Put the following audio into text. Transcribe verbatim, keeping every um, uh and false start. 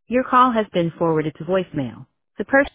Your call has been forwarded to voicemail. The person